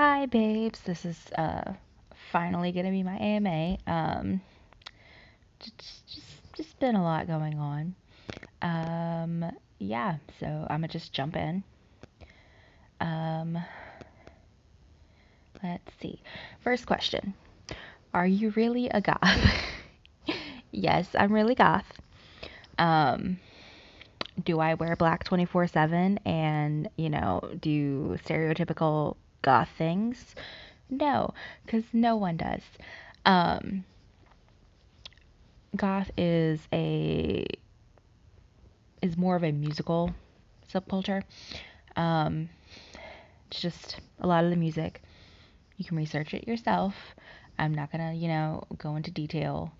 Hi, babes. This is finally gonna be my AMA. Just been a lot going on. Yeah. So I'm gonna just jump in. Um, let's see. First question: Are you really a goth? Yes, I'm really goth. Um, do I wear black 24/7 and do stereotypical goth things? No, because no one does. Um, Goth is more of a musical subculture. Um, it's just a lot of the music. You can research it yourself. I'm not gonna, go into detail.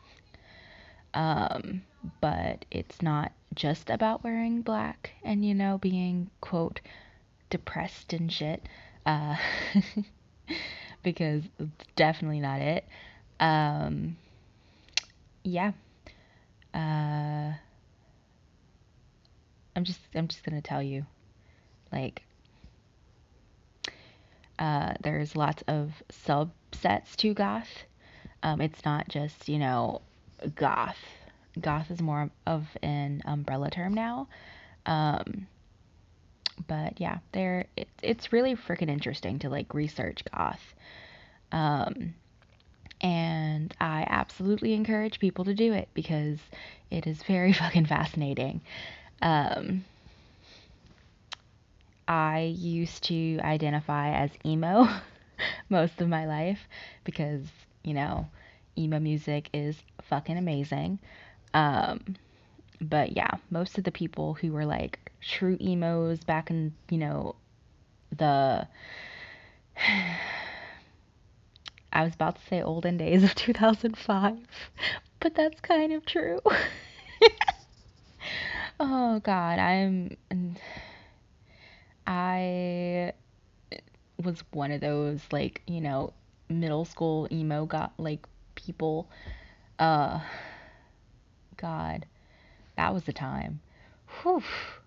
Um, but it's not just about wearing black and, being quote depressed and shit. Uh, because it's definitely not it. Um, yeah. Uh, I'm just gonna tell you, like, there's lots of subsets to goth. It's not just, goth. Goth is more of an umbrella term now. Um, but yeah, it's really freaking interesting to like research goth. Um, and I absolutely encourage people to do it because it is very fucking fascinating. Um, I used to identify as emo most of my life because, you know, emo music is fucking amazing. Um, but yeah, most of the people who were like true emos back in, the I was about to say olden days of 2005, but that's kind of true. Oh God, I was one of those like, middle school emo got like people. Uh God, that was the time. Whew.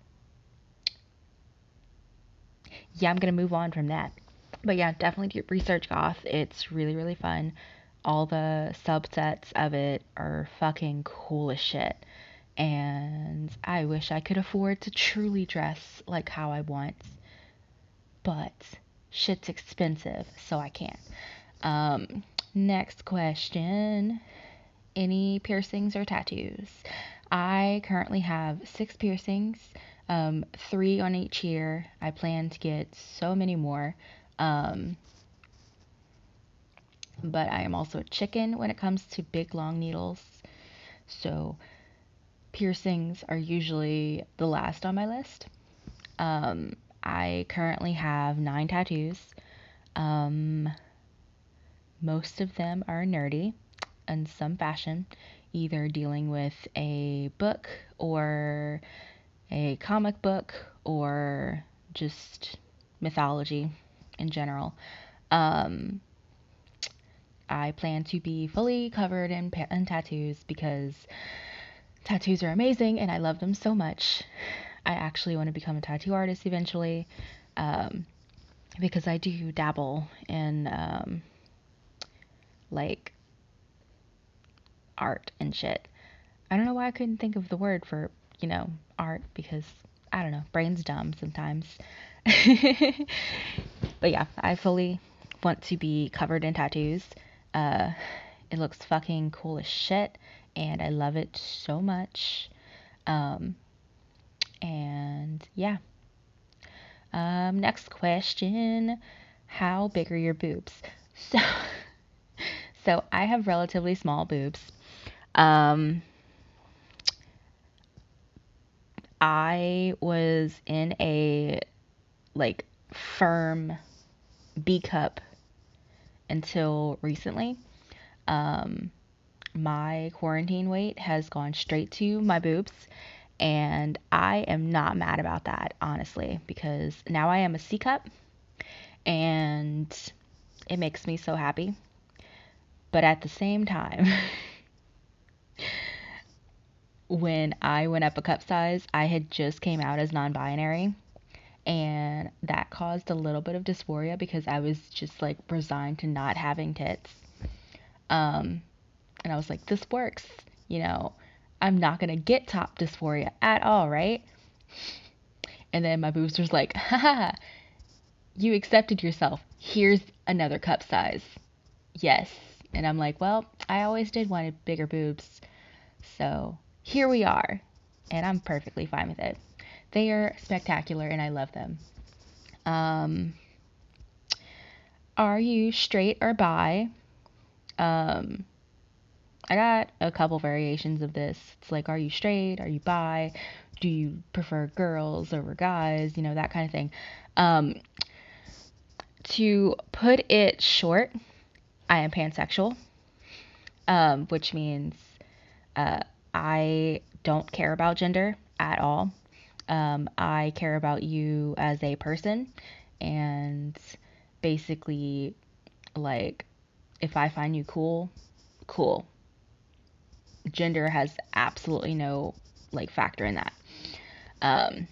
Yeah, I'm gonna move on from that. But yeah, definitely do research goth. It's really, really fun. All the subsets of it are fucking cool as shit. And I wish I could afford to truly dress like how I want, but shit's expensive, so I can't. Um, Next question. Any piercings or tattoos? I currently have 6 piercings, 3 on each ear. I plan to get so many more. Um, but I am also a chicken when it comes to big long needles. So piercings are usually the last on my list. Um, I currently have 9 tattoos. Um, Most of them are nerdy in some fashion, either dealing with a book or a comic book or just mythology in general. Um, I plan to be fully covered in tattoos because tattoos are amazing and I love them so much. I actually want to become a tattoo artist eventually, um, because I do dabble in like art and shit. I don't know why I couldn't think of the word for, art because I don't know, brain's dumb sometimes. But yeah, I fully want to be covered in tattoos. Uh, it looks fucking cool as shit, and I love it so much. Um, and yeah. Next question. How big are your boobs? So, so I have relatively small boobs. Um, I was in a like firm B cup until recently. Um, my quarantine weight has gone straight to my boobs, and I am not mad about that, honestly, because now I am a C cup, and it makes me so happy. But at the same time, when I went up a cup size, I had just came out as non-binary, And that caused a little bit of dysphoria because I was just like resigned to not having tits. Um, and I was like, this works, you know, I'm not gonna get top dysphoria at all, right? And then my boobs was like, haha, you accepted yourself. Here's another cup size. Yes. And I'm like, well, I always did want bigger boobs. So here we are. And I'm perfectly fine with it. They are spectacular and I love them. Um, are you straight or bi? Um, I got a couple variations of this. It's like, are you straight? Are you bi? Do you prefer girls over guys? You know, that kind of thing. Um, to put it short, I am pansexual, which means I don't care about gender at all. I care about you as a person, and basically, like, if I find you cool, cool. Gender has absolutely no like factor in that. Um,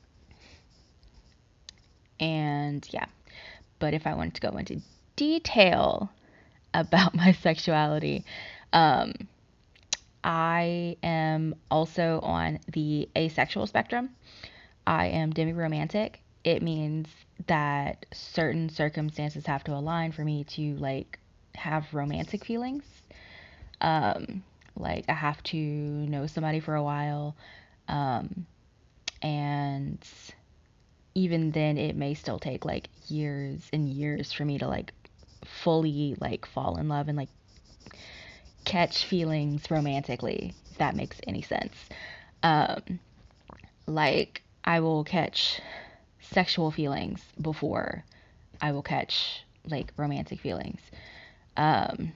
and yeah, but if I wanted to go into detail about my sexuality, um, I am also on the asexual spectrum. I am demi-romantic. It means that certain circumstances have to align for me to like have romantic feelings. Um, like I have to know somebody for a while, um, and even then it may still take like years and years for me to like fully like fall in love and like catch feelings romantically, if that makes any sense. Um, like I will catch sexual feelings before I will catch like romantic feelings. Um,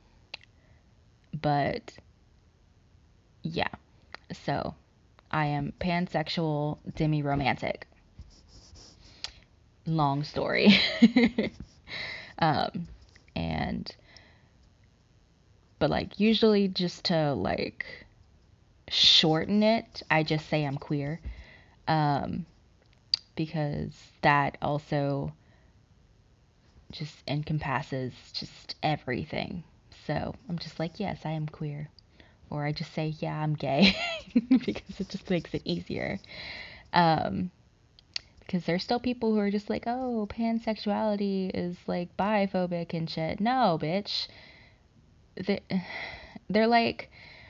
but yeah, so I am pansexual, demi-romantic. Long story. um, and but like usually just to like shorten it, I just say I'm queer. Um, because that also just encompasses just everything. So I'm just like, yes, I am queer. Or I just say, yeah, I'm gay because it just makes it easier. Um, because there's still people who are just like, oh, pansexuality is like biphobic and shit. No, bitch. They're, they're like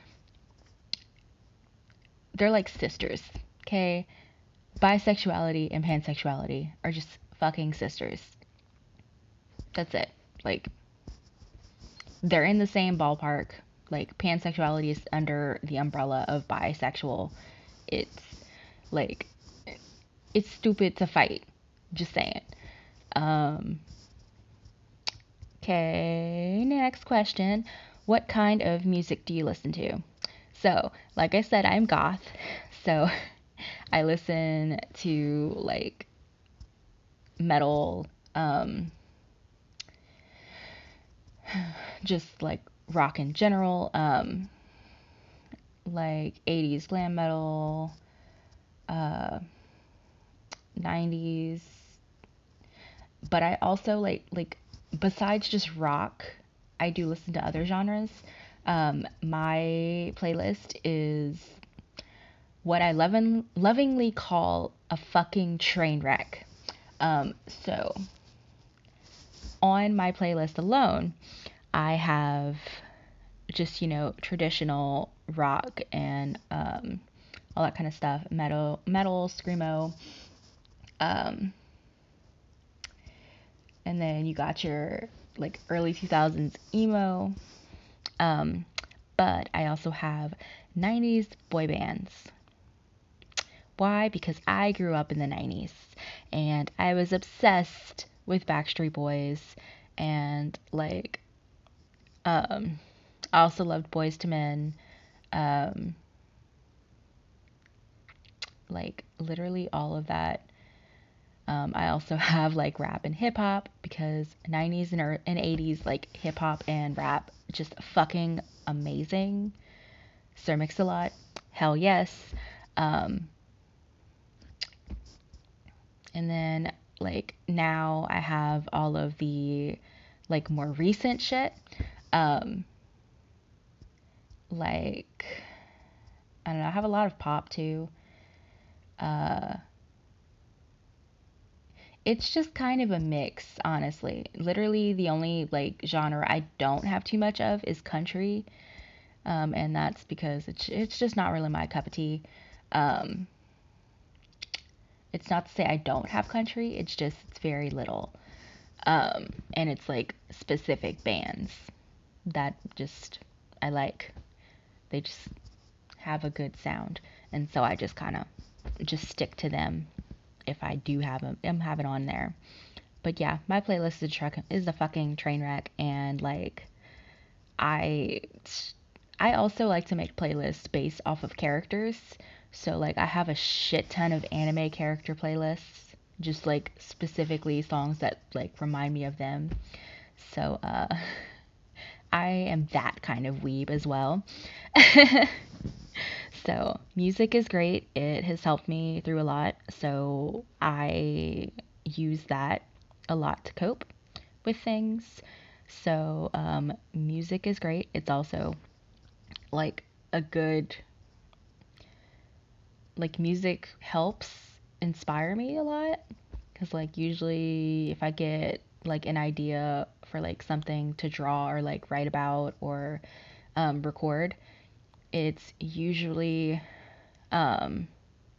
they're like sisters. Okay, bisexuality and pansexuality are just fucking sisters. That's it. Like they're in the same ballpark. Like pansexuality is under the umbrella of bisexual. It's like it's stupid to fight. Just saying. Um okay, next question. What kind of music do you listen to? So, like I said, I'm goth. So, I listen to like metal, just like rock in general, like 80s glam metal, uh, 90s. But I also like besides just rock, I do listen to other genres. My playlist is what I lovingly call a fucking train wreck. So on my playlist alone, I have just, you know, traditional rock and all that kind of stuff, metal, screamo. Um, and then you got your like early 2000s emo. Um, but I also have 90s boy bands. Why? Because I grew up in the 90s and I was obsessed with Backstreet Boys and like I also loved Boys to Men. Um, like literally all of that. I also have like rap and hip hop because 90s and 80s like hip hop and rap just fucking amazing. Sir Mix-a-Lot, hell yes. Um, And then like now I have all of the like more recent shit. Um like I don't know, I have a lot of pop too. Uh it's just kind of a mix, honestly. Literally the only like genre I don't have too much of is country. And that's because it's just not really my cup of tea. Um it's not to say I don't have country, it's just it's very little. And it's like specific bands that just I like. They just have a good sound, and so I just kind of just stick to them if I do have them. Have it on there. But yeah, my playlist is a fucking train wreck, and like I I also like to make playlists based off of characters. So like I have a shit ton of anime character playlists, just like specifically songs that like remind me of them. So I am that kind of weeb as well. So music is great. It has helped me through a lot. So I use that a lot to cope with things. So music is great. It's also like a good like music helps inspire me a lot because like usually if I get like an idea for like something to draw or like write about or record, it's usually um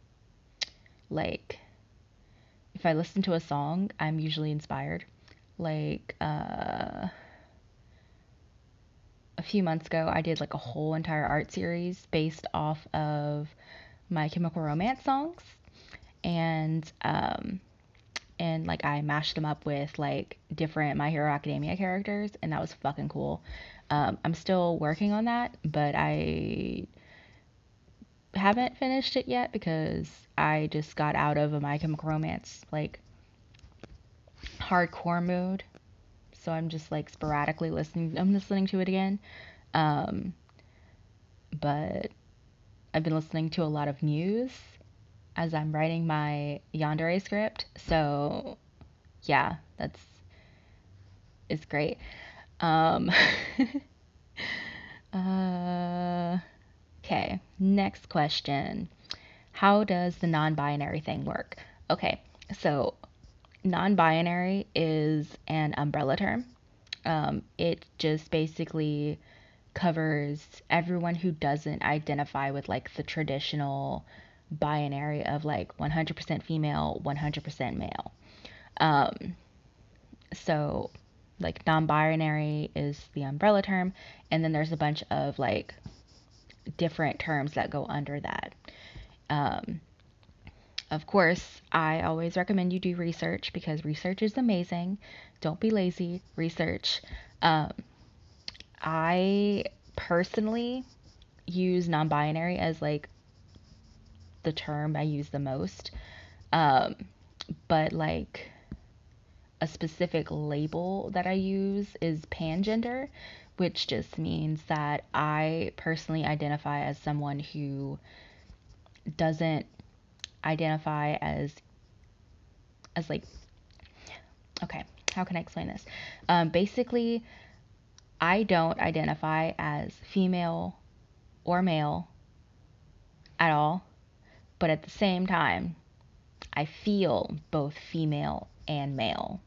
like if I listen to a song, I'm usually inspired. Like a few months ago, I did like a whole entire art series based off of My Chemical Romance songs, and like I mashed them up with like different My Hero Academia characters, and that was fucking cool. I'm still working on that, but I haven't finished it yet because I just got out of a My Chemical Romance like hardcore mood. So I'm just like sporadically listening. I'm listening to it again. Um, but I've been listening to a lot of Muse as I'm writing my Yandere script. So yeah, that's it's great. Um, uh, okay, next question. How does the non-binary thing work? Okay, so non-binary is an umbrella term. It just basically covers everyone who doesn't identify with like the traditional binary of like 100% female, 100% male. Um, so like non-binary is the umbrella term, and then there's a bunch of like different terms that go under that. Um, of course, I always recommend you do research because research is amazing. Don't be lazy. Research. Um, I personally use non-binary as like the term I use the most. Um, but like a specific label that I use is pangender, which just means that I personally identify as someone who doesn't identify as like okay, how can I explain this? Basically, I don't identify as female or male at all, but at the same time, I feel both female and male.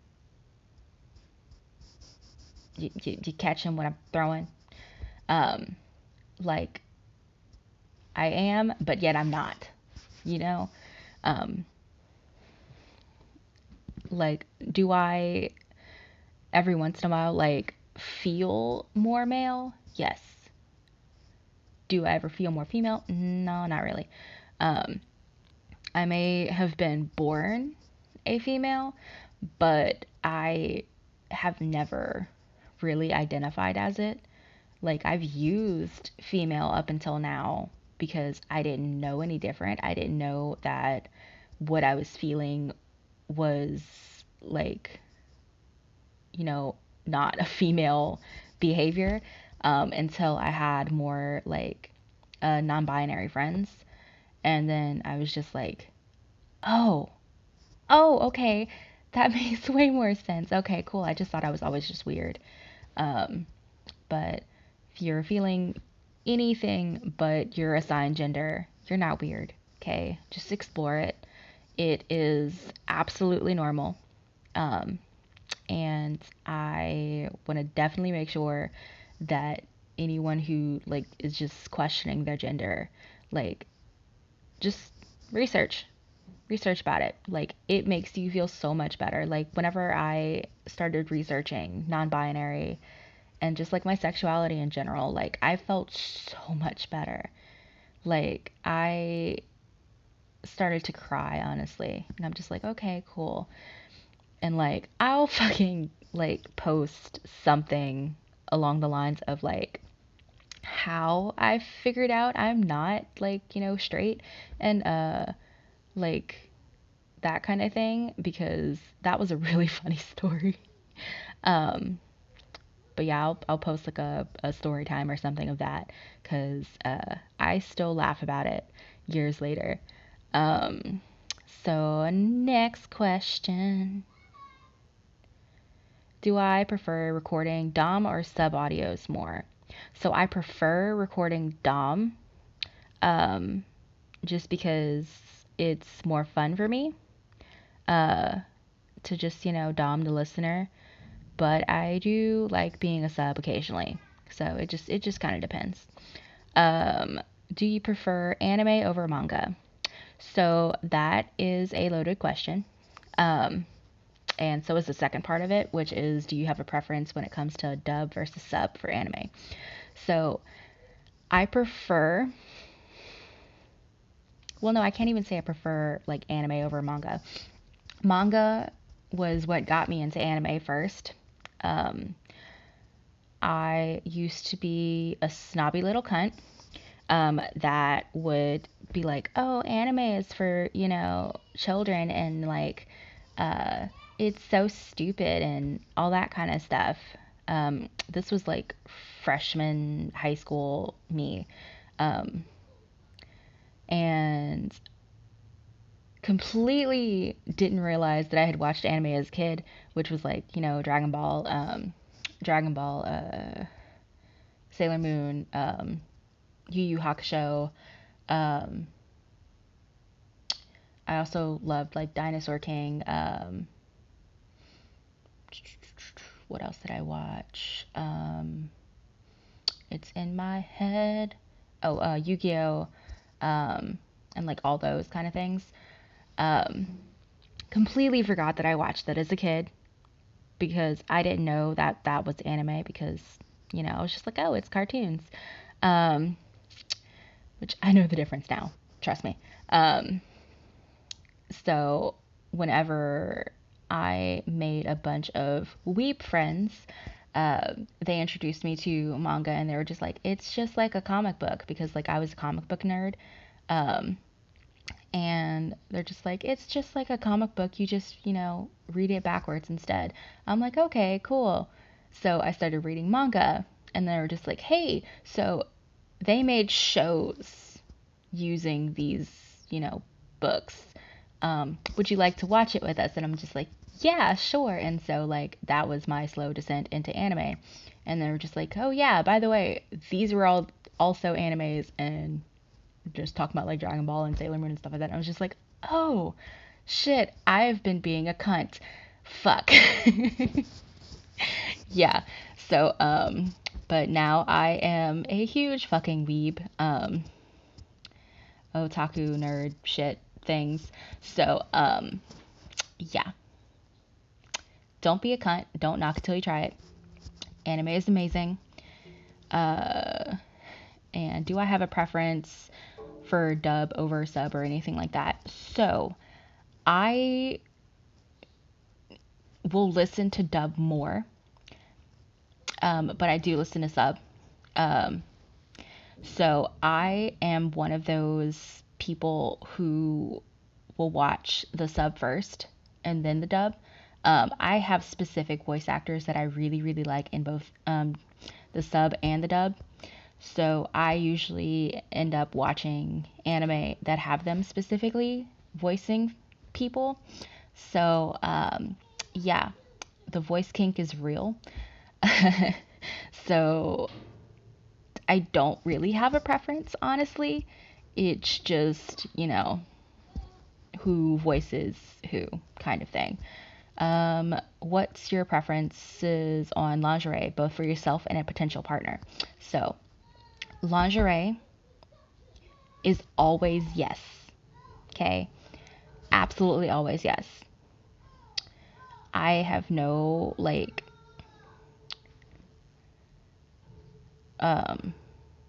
You catching what I'm throwing? Um, like I am, but yet I'm not. You know, um, like do I every once in a while like feel more male? Yes. Do I ever feel more female? No, not really. Um, I may have been born a female, but I have never really identified as it. Like, I've used female up until now because I didn't know any different. I didn't know that what I was feeling was like, not a female behavior until I had more like non binary friends. And then I was just like, oh, Oh, okay. That makes way more sense. Okay, cool. I just thought I was always just weird. Um, but if you're feeling anything but your assigned gender, you're not weird. Okay, just explore it. It is absolutely normal. Um, and I want to definitely make sure that anyone who like is just questioning their gender, like just research research about it. Like it makes you feel so much better. Like whenever I started researching non-binary and just like my sexuality in general, like I felt so much better. Like I started to cry honestly, and I'm just like, okay, cool. And like I'll fucking like post something along the lines of like how I figured out I'm not like, straight and like that kind of thing because that was a really funny story. Um but yeah, I'll post like a story time or something of that because I still laugh about it years later. Um so next question. Do I prefer recording DOM or sub audios more? So I prefer recording DOM um, just because it's more fun for me uh, to just, DOM the listener. But I do like being a sub occasionally. So it just kind of depends. Um, do you prefer anime over manga? So that is a loaded question. Um, and so is the second part of it, which is do you have a preference when it comes to dub versus sub for anime? So I prefer, well, no, I can't even say I prefer like anime over manga. Manga was what got me into anime first. Um, I used to be a snobby little cunt that would be like, oh, anime is for, children and like, uh, it's so stupid and all that kind of stuff. This was like freshman high school me. Um, and completely didn't realize that I had watched anime as a kid, which was like, Dragon Ball, Sailor Moon, Yu Yu Hakusho. Um, I also loved like Dinosaur King. What else did I watch? It's in my head. Oh, Yu-Gi-Oh, and like all those kind of things. Um, completely forgot that I watched that as a kid because I didn't know that that was anime because, I was just like, oh, it's cartoons. Um, which I know the difference now. Trust me. So whenever I made a bunch of weep friends, they introduced me to manga and they were just like, it's just like a comic book because like I was a comic book nerd. Um, and they're just like, it's just like a comic book. You just, read it backwards instead. I'm like, okay, cool. So I started reading manga, and they were just like, hey, so they made shows using these, books. Would you like to watch it with us? And I'm just like, yeah, sure. And so, like, that was my slow descent into anime. And they were just like, oh, yeah, by the way, these were all also animes, and just talking about like Dragon Ball and Sailor Moon and stuff like that. And I was just like, oh shit, I've been being a cunt. Fuck. Yeah. So, but now I am a huge fucking weeb. Otaku nerd shit things. So, yeah. Don't be a cunt. Don't knock it till you try it. Anime is amazing. Uh, and do I have a preference for dub over sub or anything like that? So, I will listen to dub more, but I do listen to sub. Um, so I am one of those people who will watch the sub first and then the dub. I have specific voice actors that I really, really like in both the sub and the dub. So I usually end up watching anime that have them specifically voicing people. So, yeah, the voice kink is real. So, I don't really have a preference, honestly. It's just, who voices who kind of thing. What's your preferences on lingerie, both for yourself and a potential partner? So, lingerie is always yes. Okay? Absolutely always yes. I have no, like, um,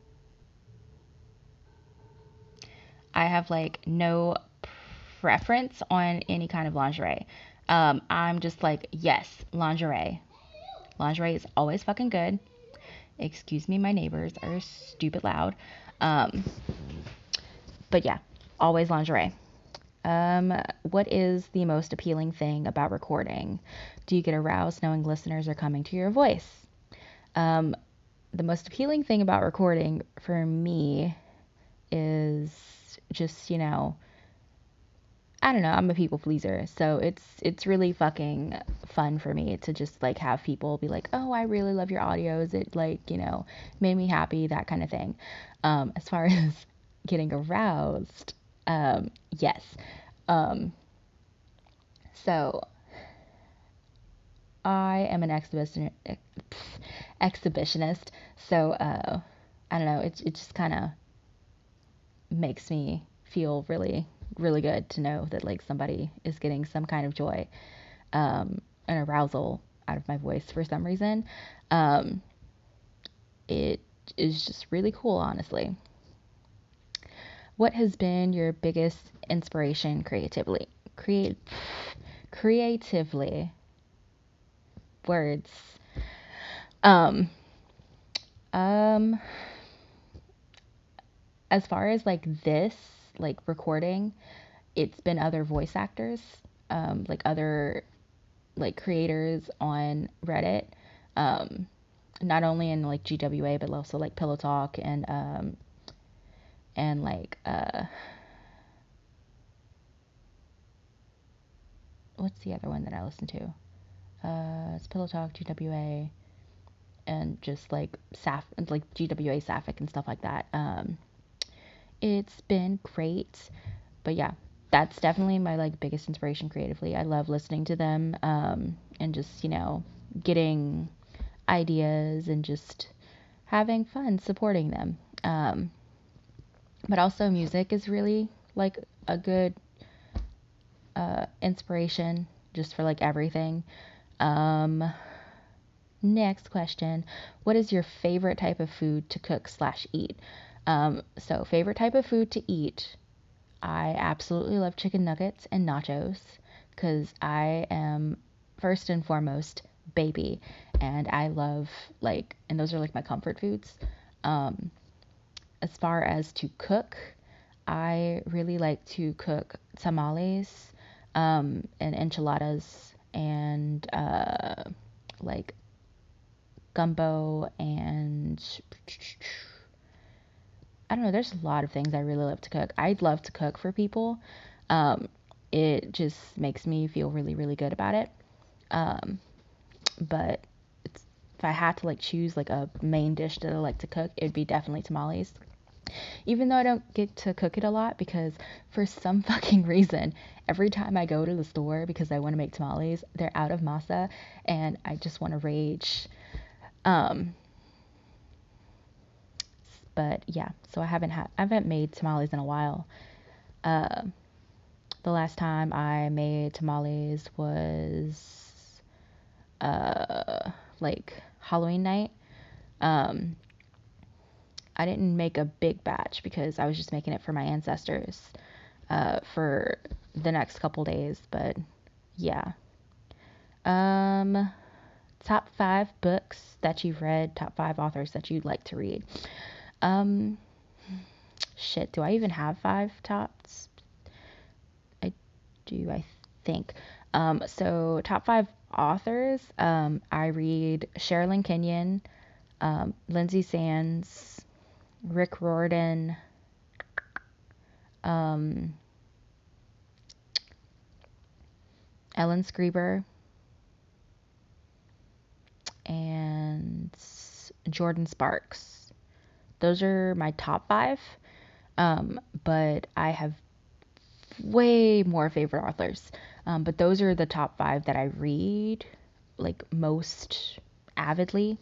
I have like no preference on any kind of lingerie. I'm just like, yes, lingerie. Lingerie is always fucking good. Excuse me, my neighbors are stupid loud. Um, but yeah, always lingerie. What is the most appealing thing about recording? Do you get aroused knowing listeners are coming to your voice? Um, the most appealing thing about recording for me is just, I don't know, I'm a people pleaser. So it's really fucking fun for me to just like have people be like, "Oh, I really love your audios. It like, made me happy," that kind of thing. As far as getting aroused, yes. Um, so I am an exhibitionist. So I don't know, it just kind of makes me feel really really good to know that like somebody is getting some kind of joy, and arousal out of my voice for some reason. Um, it is just really cool, honestly. What has been your biggest inspiration creatively? Words. Um, um, as far as like this, like recording, it's been other voice actors, like other like creators on Reddit. Um, Not only in like GWA, but also like Pillow Talk and like what's the other one that I listen to? It's Pillow Talk, GWA, and just like like GWA Sapphic and stuff like that. It's been great, but yeah, that's definitely my like biggest inspiration creatively. I love listening to them, and just getting ideas and just having fun supporting them. But also music is really like a good inspiration just for like everything. Um, Next question. What is your favorite type of food to cook slash eat? So favorite type of food to eat. I absolutely love chicken nuggets and nachos because I am first and foremost baby, and I love like, and those are like my comfort foods. Um, as far as to cook, I really like to cook tamales, and enchiladas, and like gumbo, and I don't know. There's a lot of things I really love to cook. I'd love to cook for people. Um, it just makes me feel really, really good about it. Um, but if I had to like choose like a main dish that I like to cook, it'd be definitely tamales. Even though I don't get to cook it a lot because for some fucking reason, every time I go to the store because I want to make tamales, they're out of masa and I just want to rage. Um, but yeah, so I haven't made tamales in a while. Uh, the last time I made tamales was like Halloween night. Um, I didn't make a big batch because I was just making it for my ancestors for the next couple days. But yeah. Um, Top five books that you've read, top five authors that you'd like to read. Um, Shit, do I even have five tops? I do, I think. So top five authors. I read Sherilyn Kenyon, Lindsay Sands, Rick Riordan, um, Ellen Screeber, and Jordan Sparks. Those are my top 5. But I have way more favorite authors. But those are the top 5 that I read like most avidly.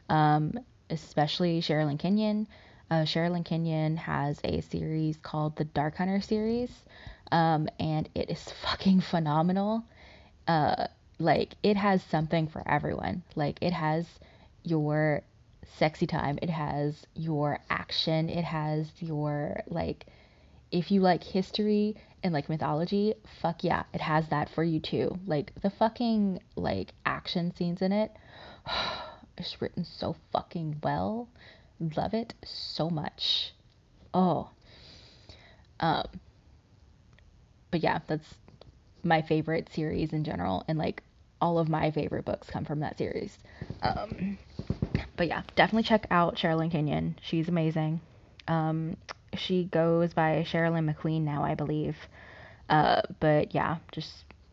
Especially Sherilyn Kenyon. Sherilyn Kenyon has a series called the Dark Hunter series, and it is fucking phenomenal. Uh, like it has something for everyone. Like it has your sexy time, it has your action, it has your like if you like history and like mythology, fuck yeah, it has that for you too. Like the fucking like action scenes in it, it's written so fucking well. Love it so much. Oh, um, but yeah, that's my favorite series in general, and like all of my favorite books come from that series. Um, but yeah, definitely check out Sherilyn Kenyon. She's amazing. Um, she goes by Sherilyn McQueen now, I believe. But yeah, just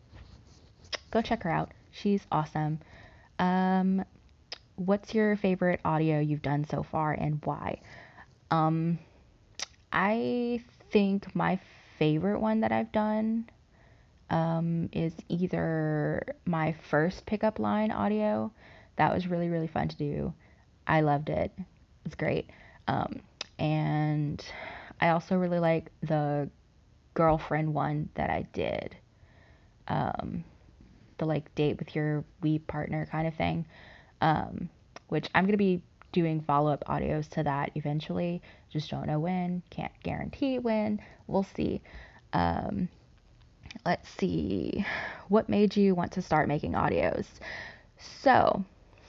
go check her out. She's awesome. Um, what's your favorite audio you've done so far and why? Um, I think my favorite one that I've done is either my first pickup line audio. That was really, really fun to do. I loved it. It was great. Um, and I also really like the girlfriend one that I did. Um, the like date with your weeb partner kind of thing. Which I'm going to be doing follow up audios to that eventually. Just don't know when. Can't guarantee when. We'll see. Um, let's see. What made you want to start making audios? So,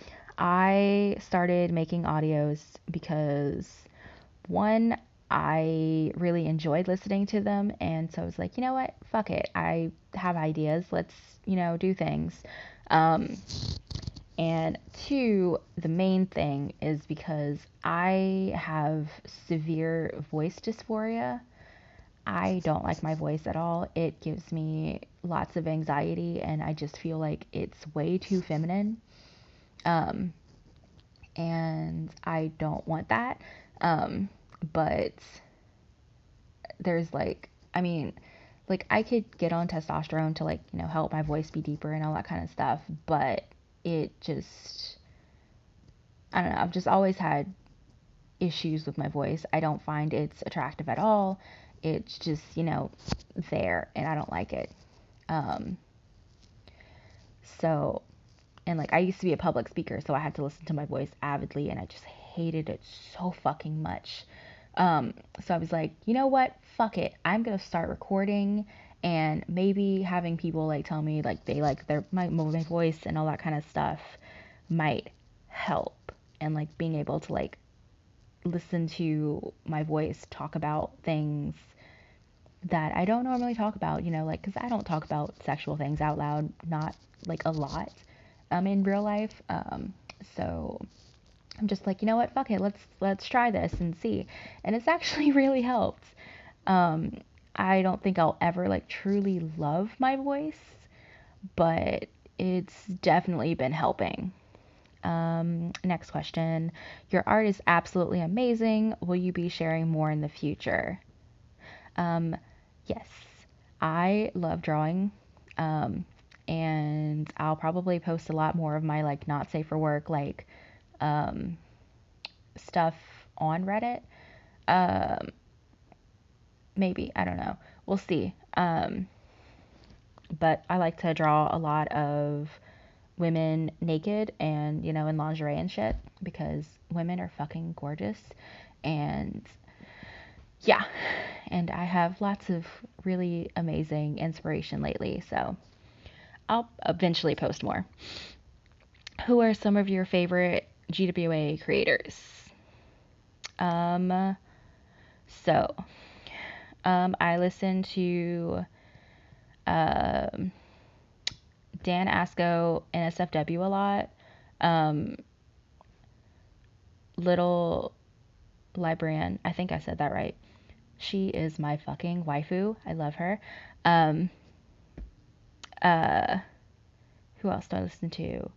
I started making audios because one, I really enjoyed listening to them, and so I was like, you know what, fuck it, I have ideas, let's, do things. Um, and two, the main thing is because I have severe voice dysphoria. I don't like my voice at all. It gives me lots of anxiety, and I just feel like it's way too feminine. Um, and I don't want that. Um, but there's like, I mean, like I could get on testosterone to like, help my voice be deeper and all that kind of stuff, but it just, I don't know, I've just always had issues with my voice. I don't find it's attractive at all. It's just, there, and I don't like it. Um, so, and like I used to be a public speaker, so I had to listen to my voice avidly, and I just hated it so fucking much. So I was like, you know what? Fuck it. I'm gonna start recording and maybe having people like tell me like they like my voice and all that kind of stuff might help. And like being able to like listen to my voice talk about things that I don't normally talk about, like because I don't talk about sexual things out loud, not like a lot in real life. So I'm just like, you know what, fuck it, let's try this and see. And it's actually really helped. Um, I don't think I'll ever like truly love my voice, but it's definitely been helping. Next question. Your art is absolutely amazing. Will you be sharing more in the future? Um, yes, I love drawing. Um, and I'll probably post a lot more of my like not safe for work like um, stuff on Reddit. Um, maybe, I don't know. We'll see. But I like to draw a lot of women naked and, in lingerie and shit because women are fucking gorgeous. And yeah, and I have lots of really amazing inspiration lately, so I'll eventually post more. Who are some of your favorite GWA creators? Um, so, I listen to um, Dan Asco, NSFW a lot. Um, Little Librarian, I think I said that right. She is my fucking waifu. I love her. Um, Uh, who else do I listen to?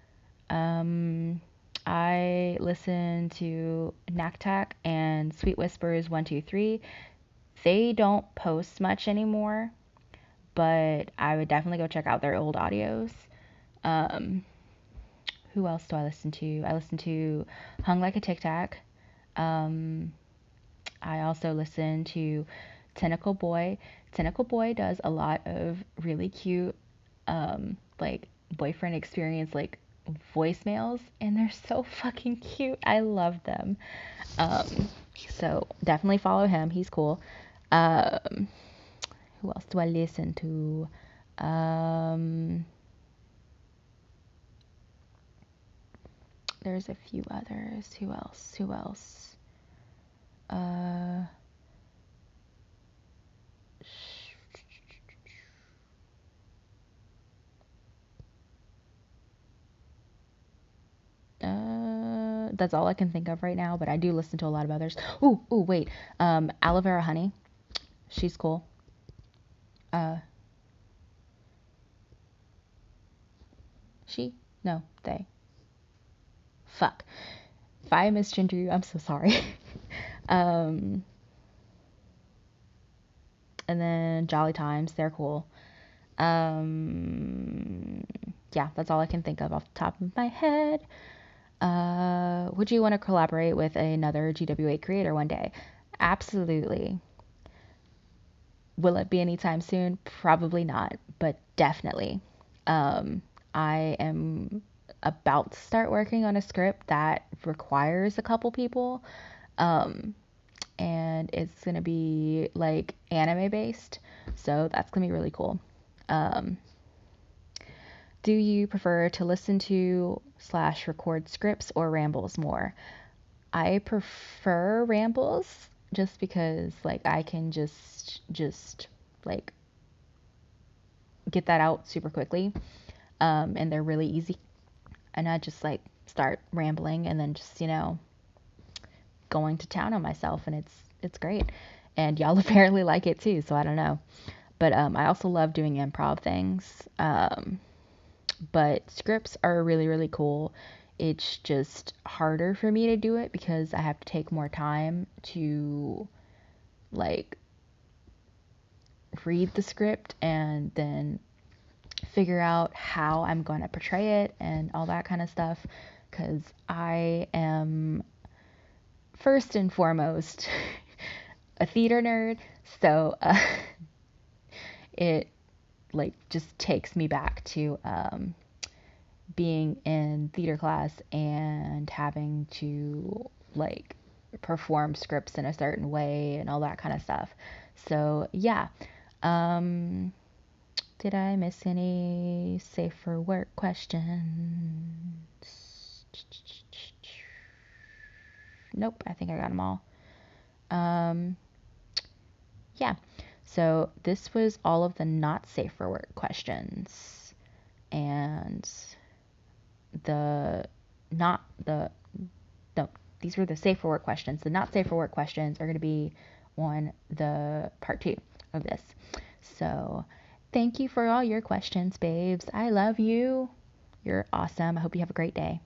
I listen to Naktak and Sweet Whispers 123. They don't post much anymore, but I would definitely go check out their old audios. Um, who else do I listen to? I listen to Hung Like a Tic Tac. Um, I also listen to Tentacle Boy. Tentacle Boy does a lot of really cute, like boyfriend experience, like voicemails, and they're so fucking cute. I love them. Um, so definitely follow him. He's cool. Um, who else do I listen to? Um, there's a few others. Who else? Who else? Uh, that's all I can think of right now, but I do listen to a lot of others. Ooh, wait. Aloe Vera Honey. She's cool. Uh, she? No, they. Fuck. If I misgender you, I'm so sorry. um, and then Jolly Times, they're cool. Um, yeah, that's all I can think of off the top of my head. Would you want to collaborate with another GW8 creator one day? Absolutely. Will it be anytime soon? Probably not, but definitely. Um, I am about to start working on a script that requires a couple people. Um, and it's gonna be like anime based, so that's gonna be really cool. Um, do you prefer to listen to slash record scripts or rambles more? I prefer rambles just because like I can just like get that out super quickly. And they're really easy. And I just like start rambling and then just, going to town on myself, and it's great. And y'all apparently like it too, so I don't know. But I also love doing improv things. But scripts are really, really cool. It's just harder for me to do it because I have to take more time to like read the script and then figure out how I'm going to portray it and all that kind of stuff. Because I am first and foremost a theater nerd, so it like just takes me back to being in theater class and having to like perform scripts in a certain way and all that kind of stuff. So yeah. Um, did I miss any safe for work questions? Nope, I think I got them all. Um, yeah. So this was all of the not safe for work questions. And the not the no, these were the safe for work questions. The not safe for work questions are going to be on the part 2 of this. So, thank you for all your questions, babes. I love you. You're awesome. I hope you have a great day.